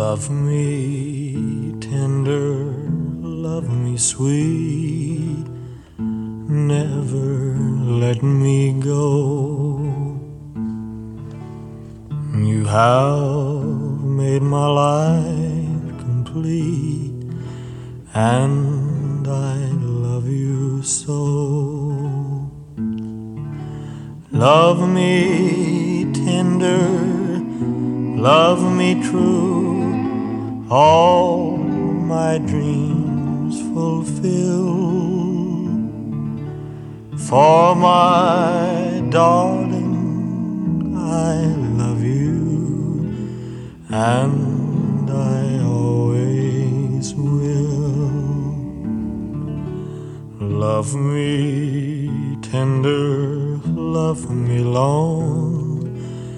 Love me tender, love me sweet, never let me go. You have made my life complete, and I love you so. Love me tender, love me true, all my dreams fulfill. For my darling, I love you, and I always will. Love me tender, love me long,